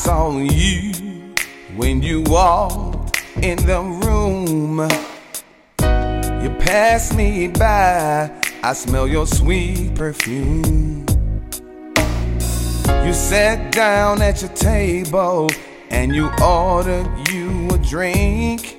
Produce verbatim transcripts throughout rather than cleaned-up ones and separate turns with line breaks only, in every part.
saw you when you walked in the room. You passed me by, I smell your sweet perfume. You sat down at your table and you ordered you a drink.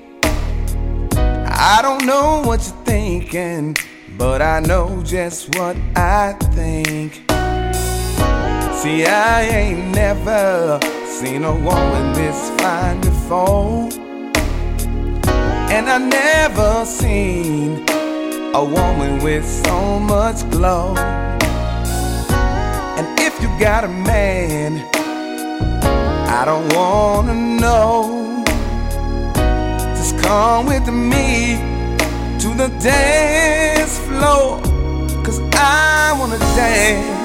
I don't know what you're thinking, but I know just what I think. See, I ain't never seen a woman this fine before, and I never seen a woman with so much glow. And if you got a man, I don't wanna know, just come with me to the dance floor, 'cause I wanna dance